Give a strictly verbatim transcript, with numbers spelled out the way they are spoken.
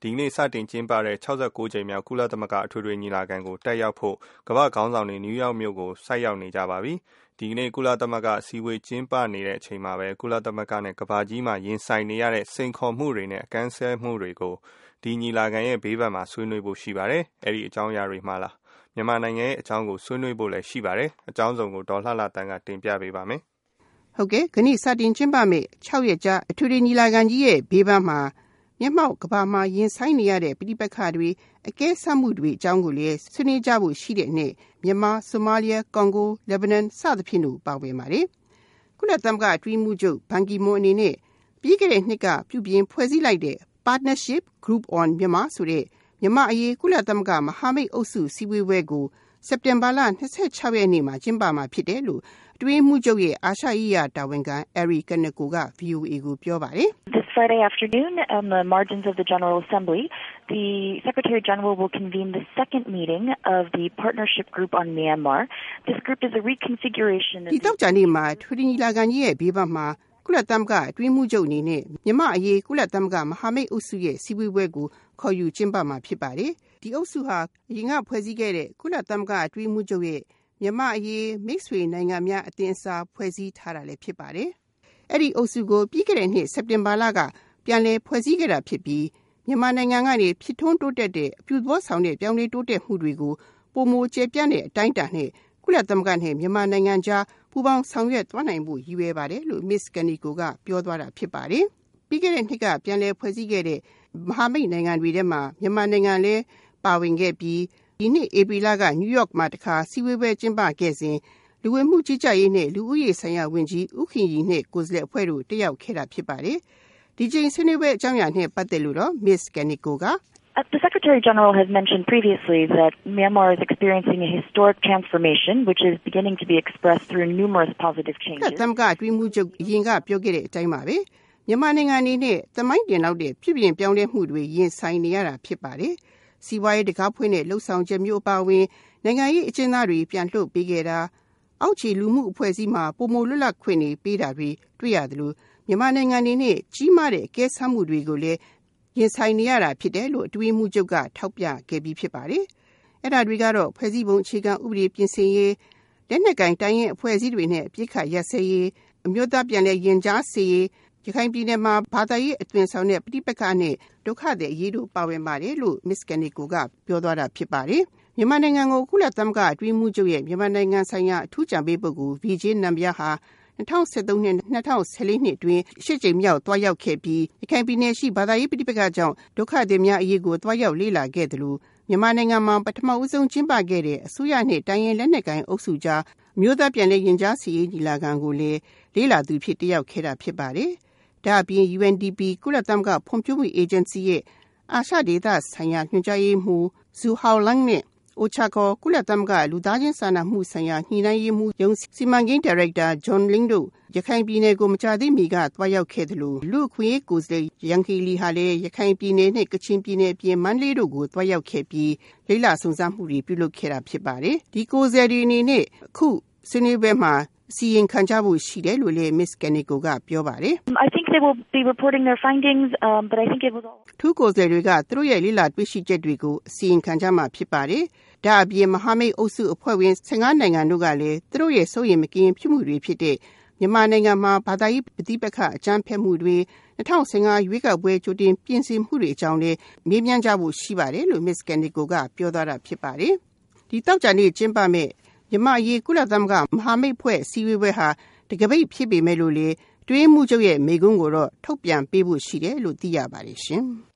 ဒီကနေ့စတင်ကျင်းပတဲ့ ၆၉ ကြိမ်မြောက်ကုလသမဂ္ဂအထွေထွေညီလာခံကိုတက်ရောက်ဖို့ကမ္ဘာ့ခေါင်းဆောင်တွေနယူးယောက်မြို့ကိုဆိုက်ရောက်နေကြပါပြီ။ဒီကနေ့ကုလသမဂ္ဂအစည်းအဝေးကျင်းပနေတဲ့အချိန်မှာပဲကုလသမဂ္ဂနဲ့ကမ္ဘာကြီးမှာရင်ဆိုင်နေရတဲ့စိန်ခေါ်မှုတွေနဲ့အကန့်အသတ်မှုတွေကိုဒီညီလာခံရဲ့ဘေးဘက်မှာဆွေးနွေးဖို့ရှိပါတယ်။အဲဒီအကြောင်းအရာတွေမှာလားမြန်မာနိုင်ငံရဲ့အကြောင်းကိုဆွေးနွေးဖို့လည်းရှိပါတယ်။အကြောင်းစုံကိုဒေါ်လှလှတန်းကတင်ပြပေးပါမယ်။ဟုတ်ကဲ့ခဏစတင်ကျင်းပမယ့်၆ရက်ကြာအထွေထွေညီလာခံကြီးရဲ့ဘေးဘက်မှာမျက်မှောက်ကဘာမှာရင်ဆိုင်နေရတဲ့ပြည်ပခါတွေအကဲဆတ်မှုတွေအကြောင်းကိုလည်းဆွေးနွေးကြဖို့ရှိတဲ့နေ့မြန်မာဆိုမာလီယာကွန်ဂိုလက်ဘနန်စသဖြင့်တို့ပါဝင်ပါတယ်ကုလသမဂ္ဂအတွင်းမှုချုပ်ဘန်ကီမွန်အနေနဲ့ပြီးခဲ့တဲ့နှစ်ကပြုပြင်ဖွဲ့စည်းလိုက်တဲ့ Partnership Group on Myanmar ဆိုတဲ့မြန်မာအရေးကုလသမဂ္ဂမဟာမိတ်အုပ်စုစည်းဝေးပွဲကိုစက်တင်ဘာလ၂၆ရက်နေ့မှာကျင်းပမှာဖြစ်တယ်လို့အတွင်းမှုချုပ်ရဲ့အာရှရေးရာတာဝန်ခံ Eri Kaneko က V O A ကိုပြောပါတယ်။ This Friday afternoon, on the margins of the General Assembly, the Secretary General will convene the second meeting of the Partnership Group on Myanmar. This group is a reconfiguration of ဒီတော့ကြာနေမှာထွေထွေညီလာခံကြီးရဲ့ဘေးဘက်မှာကုလသမဂ္ဂအတွင်းမှုချုပ်အနေနဲ့မြန်မာအရေးကုလသမဂ္ဂမဟာမိတ်အုပ်စုရဲ့စည်းဝေးပွဲကိုခေါ်ယူကျင်းပမှာဖြစ်ပါတယ်။ဒီအုပ်စုဟာအရင်ကဖွဲ့စည်းခဲ့တဲ့ကုလသမဂ္ဂအတွင်းမှုချုပ်ရဲ့မြန်မာအရေးမိတ်ဆွေနိုင်ငံများအသင်းအစားဖွဲ့စည်းထားတာလည်းဖြစ်ပါတယ်။အဲ့ဒီအုပ်စုကိုပြီးခဲ့တဲ့နှစ်စက်တင်ဘာလကပြန်လည်ဖွဲ့စည်းခဲ့တာဖြစ်ပြီးမြန်မာနိုင်ငံကနေဖြစ်ထွန်းတိုးတက်တဲ့အပြုသဘောဆောင်တဲ့ပြောင်းလဲတိုးတက်မှုတွေကိုပုံမကျပြန့်တဲ့အတိုင်းအတာနဲ့ကုလသမဂ္ဂနဲ့မြန်မာနိုင်ငံကြားပူးပေါင်းဆောင်ရွက်သွားနိုင်ဖို့ရည်ရွယ်ပါတယ်လို့ Miss Kaneko ကပြောသွားတာဖြစ်ပါတယ်။ပြီးခဲ့တဲ့နှစ်ကပြန်လည်ဖွဲ့စည်းခဲ့တဲ့မဟာမိတ်နိုင်ငံတွေထဲမှာမြန်မာနိုင်ငံလည်းပါဝင်ခဲ့ပြီးဒီနှစ်ဧပြီလကနယူးယောက်မှာတခါစီဝေးပွဲကျင်းပခဲ့စဉ်လူဝင်မှုကြီးကြပ်ရေးနဲ့လူဦးရေဆိုင်ရာဝန်ကြီးဦးခင်ရီနဲ့ကိုယ်စားလှယ်အဖွဲ့တို့တက်ရောက်ခဲ့တာဖြစ်ပါတယ်။ဒီချိန်ဆွေးနွေးပွဲအကြောင်းအရာနဲ့ပတ်သက်လို့တော့ Miss Kaneko က The Secretary General has mentioned previously that Myanmar is experiencing a historic transformation, which is beginning to be expressed through numerous positive changes. သမ္မတအတွင်းမှုချုပ်အရင်ကပြောခဲ့တဲ့အတိုင်းပါပဲမြန်မာနိုင်ငံအနေနဲ့သမိုင်းတင်လောက်တဲ့ပြည်ပြင်ပြောင်းလဲမှုတွေရင်ဆိုင်နေရတာဖြစ်ပါတယ်။စီးပွားရေးတကားဖွင့်တဲ့လှုပ်ဆောင်ချက်မျိုးအပါအဝင်နိုင်ငံရေးအကျဉ်းသားတွေပြန်လွှတ်ပေးခဲ့တာအောက်ခြေလူမှုအဖွဲ့အစည်းမှာပုံမလွတ်လပ်ခွင့်တွေပေးတာတွေတွေ့ရတယ်လို့မြန်မာနိုင်ငံအနေနဲ့ကြီးမားတဲ့အကဲဆတ်မှုတွေကိုလည်းရင်ဆိုင်နေရတာဖြစ်တယ်လို့အတွင်းမှုချုပ်ကထောက်ပြခဲ့ပြီးဖြစ်ပါတယ်။အဲ့ဒါတွေကတော့ဖွဲ့စည်းပုံအခြေခံဥပဒေပြင်ဆင်ရေးလက်နက်ကင်တိုင်းရင်အဖွဲ့အစည်းတွေနဲ့အပြစ်ခတ်ရပ်စဲရေးအမျိုးသားပြန်လည်ရင်ကြားစေရေးရခိုင်ပြည်နယ်မှာဘာသာရေးအသွင်ဆောင်တဲ့ပြည်ပခါနဲ့ဒုက္ခသည်အရေးတို့ပါဝင်ပါတယ်လို့ Miss Kaneko ကပြောသွားတာဖြစ်ပါတယ်။မြန်မာနိုင်ငံကိုကုလသမဂ္ဂအတွင်းမှုချုပ်ရဲ့မြန်မာနိုင်ငံဆိုင်ရာအထူးကြံပေးပုဂ္ဂိုလ် Vijay Nambiar ဟာ၂၀၁၃နဲ့၂၀၁၄နှစ်အတွင်းရှစ်ကြိမ်မြောက်တွားရောက်ခဲ့ပြီးရခိုင်ပြည်နယ်ရှိဘာသာရေးပြည်ပခါကြောင့်ဒုက္ခသည်များအရေးကိုတွားရောက်လေ့လာခဲ့တယ်လို့မြန်မာနိုင်ငံမှာပထမဦးဆုံးကျင်းပခဲ့တဲ့အစိုးရနဲ့တိုင်းရင်းလက်နက်ကိုင်အုပ်စုကြားမြို့သားပြန်လည်ရင်ကြားစီရေးညီလာခံကိုလည်းလေ့လာသူဖြစ်တယောက်ခဲ့တာဖြစ်ပါတယ်။ဒါအပြင် U N D P ကုလသမဂ္ဂဖွံ့ဖြိုးမှုအေဂျင်စီရဲ့အာရှဒေသဆိုင်ရာညွှန်ကြားရေးမှူး Zhu Haolang နဲ့ အိုချာ ခေါ်ကုလသမဂ္ဂလူသားချင်းစာနာမှုဆိုင်ရာညှိနှိုင်းရေးမှူးရုံးစီမံကိန်းဒါရိုက်တာ John Ling တို့ရခိုင်ပြည်နယ်ကိုမကြာသေးမီကသွားရောက်ခဲ့တယ်လို့လူ့အခွင့်အရေးကိုယ်စားလှယ်ရန်ကီလီဟာလည်းရခိုင်ပြည်နယ်နဲ့ကချင်ပြည်နယ်ပြင်မန္တလေးတို့ကိုသွားရောက်ခဲ့ပြီးလိလစုံစမ်းမှုတွေပြုလုပ်ခဲ့တာဖြစ်ပါတယ်။ဒီကိုယ်စားလှယ်တွေအနေနဲ့အခုဆွေးနွေးပွဲမှာစီရင်ခံကြဖို့ရှိတယ်လို့လည်း Miss Kaneko ကပြောပါတယ်။ I think they will be reporting their findings, um, but I think it was all ထူးကိုယ်စားလှယ်တွေကသူတို့ရဲ့လိလတွေ့ရှိချက်တွေကိုစီရင်ခံကြမှာဖြစ်ပါတယ်။ဒါအပြင်မဟာမိတ်အုပ်စုအဖွဲ့ဝင်၁၅နိုင်ငံတို့ကလည်းသူတို့ရဲ့စိုးရိမ်မကင်းဖြစ်မှုတွေဖြစ်တဲ့မြန်မာနိုင်ငံမှာဘာသာရေးပဋိပက္ခအကြမ်းဖက်မှုတွေ၂၀၁၅ရွေးကောက်ပွဲကြိုတင်ပြင်ဆင်မှုတွေအကြောင်းလည်းမေးမြန်းကြဖို့ရှိပါတယ်လို့ Miss Kaneko ကပြောသွားတာဖြစ်ပါတယ်။ဒီတောက်ကြနေ့ကျင်းပမဲ့မြန်မာအရေးကုလသမဂ္ဂမဟာမိတ်ဖွဲ့စည်းဝေးပွဲဟာတကပိတ်ဖြစ်ပေမဲ့လို့လေတွင်းမှုချုပ်ရဲ့မိကုံးကိုတော့ထုတ်ပြန်ပေးဖို့ရှိတယ်လို့သိရပါတယ်ရှင်။